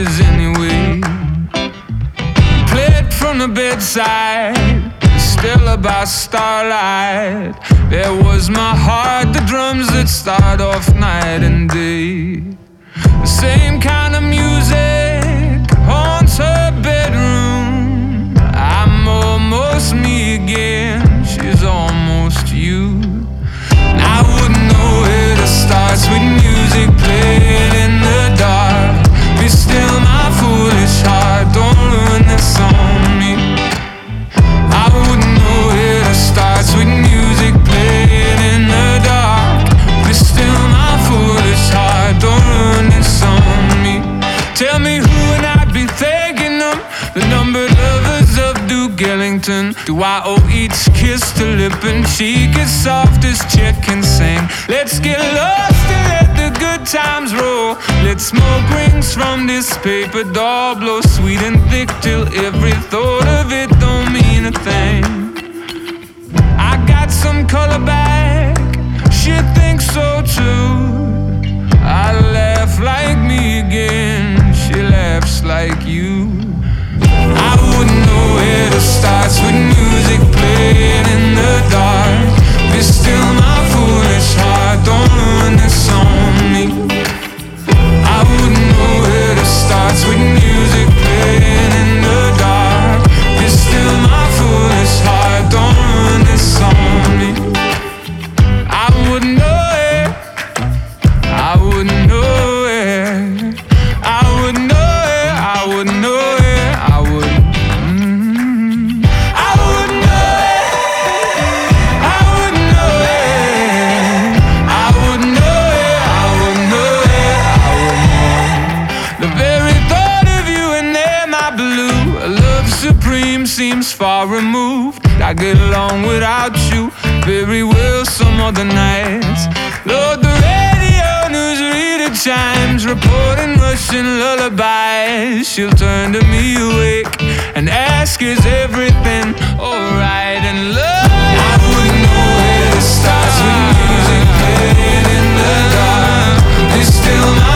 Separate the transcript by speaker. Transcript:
Speaker 1: was anyway. Played from the bedside, still about starlight. There was my heart, the drums that start off night and day. The same kind of music haunts her bedroom. I'm almost me again, she's almost you. And I wouldn't know where to start. Sweet music playing in the dark. Be still my foolish heart, don't ruin this on me. I wouldn't know where to start. Sweet music playing in the dark. Be still my foolish heart, don't ruin this on me. Tell me who and I'd be thanking them. The numbered lovers of Duke Ellington. Do I owe each kiss to lip and cheek as soft as Chet can sing? Let's get lost and let the good times roll. Let smoke rings from this paper doll blow sweet and thick till every thought of it don't mean a thing. I got some color back, she thinks so too. I laugh like me again, she laughs like you. I wouldn't know where to start. Sweet music playing in the dark. Be still my foolish heart, don't ruin this on me. I wouldn't know where to start. Sweet music playing in the dark. Be still my foolish heart, don't ruin this on me. I wouldn't know it, I wouldn't know it, I wouldn't know it, I wouldn't know it, I would. I wouldn't know it, I wouldn't know it, I wouldn't know it, I wouldn't know it, I wouldn't. The very thought of you and there, my blue, a love supreme seems far removed. I get along without you very well some other nights. Lord, the radio newsreader chimes, reporting Russian lullabies. She'll turn to me awake and ask, is everything alright? And love, I wouldn't know where to start. Sweet music playing in the dark. It's still my